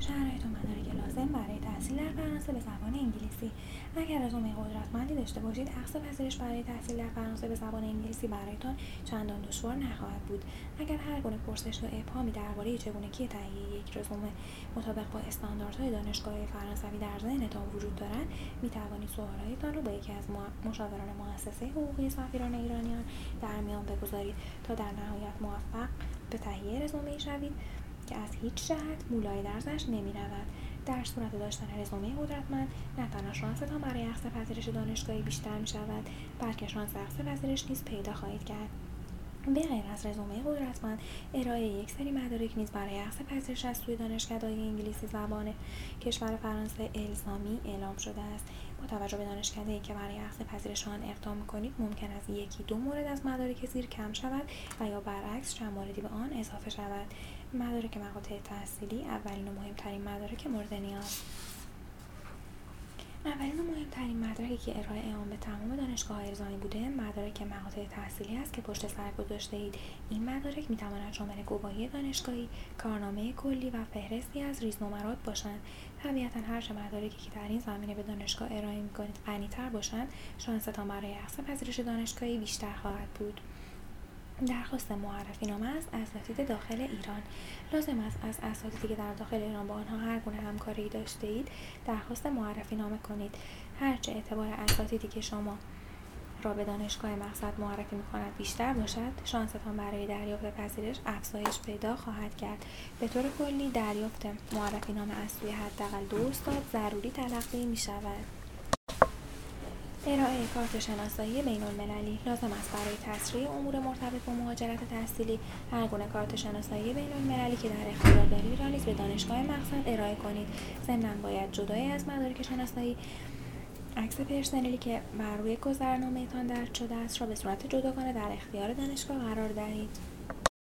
شرایط و مدارک لازم برای تحصیل در فرانسه به زبان انگلیسی. اگر رزومه قدرتمندی داشته باشید، اخذ پذیرش برای تحصیل در فرانسه به زبان انگلیسی برایتان چندان دشوار نخواهد بود. اگر هر گونه پرسش یا ابهامی درباره چگونگی تهیه یک رزومه مطابق با استانداردهای دانشگاه فرانسوی در ذهنتان وجود دارد، می‌توانید سوال‌هایتان را با یکی از مشاوران مؤسسه حقوقی سفیران ایرانیان در میان بگذارید تا در نهایت موفق به تهیه رزومه‌ای شوید که از هیچ جهت مولای درزش نمی‌رود. در صورت داشتن رزومه قدرتمند، نه تنها شانستان برای اخذ پذیرش دانشگاهی بیشتر می‌شود، بلکه شانس اخذ پذیرش نیز پیدا خواهید کرد. به غیر از رزومه قدرتمند، ارائه یک سری مدارک نیز برای اخذ پذیرش از سوی دانشکده‌های انگلیسی زبان کشور فرانسه الزامی اعلام شده است. با توجه به دانشکده‌ای که برای اخذ پذیرش آن اقدام می‌کنید، ممکن است یکی دو مورد از مدارک زیر کم شود و یا برعکس چند موردی به آن اضافه شود. مدارک مقاطع تحصیلی. اولین و مهمترین مدارک مورد نیاز. اولین و مهمترین مدرکی که ارائه آن به تمام دانشگاه‌ها الزامی بوده، مدارک مقاطع تحصیلی است که پشت سر گذاشته‌اید. این مدارک می‌تواند شامل گواهی دانشگاهی، کارنامه کلی و فهرستی از ریزنمرات باشند. طبیعتاً هرچه مدارکی که در این زمینه به دانشگاه ارائه می‌کنید غنی‌تر باشند، شانستان برای اخذ پذیرش دانشگاهی بیشتر خواهد بود. درخواست معرفی نامه از اساتید داخل ایران. لازم است از اساتیدی که در داخل ایران با آنها هر گونه همکاری داشته اید درخواست معرفی نامه کنید. هرچه اعتبار اساتیدی که شما را به دانشگاه مقصد معرفی می‌کند بیشتر باشد، شانستان برای دریافت پذیرش افزایش پیدا خواهد کرد. به طور کلی دریافت معرفی نامه از سوی حداقل 2 استاد ضروری تلقی می‌شود. ارائه کارت شناسایی بین‌المللی. لازم است برای تسریع امور مرتبط با مهاجرت تحصیلی هر گونه کارت شناسایی بین‌المللی که در اختیار دارید را نیز به دانشگاه مقصد ارائه کنید. ضمناً باید جدای از مدارک شناسایی، عکس پرسنلی که بر روی گذرنامه‌تان درج شده است را به صورت جداگانه در اختیار دانشگاه قرار دهید.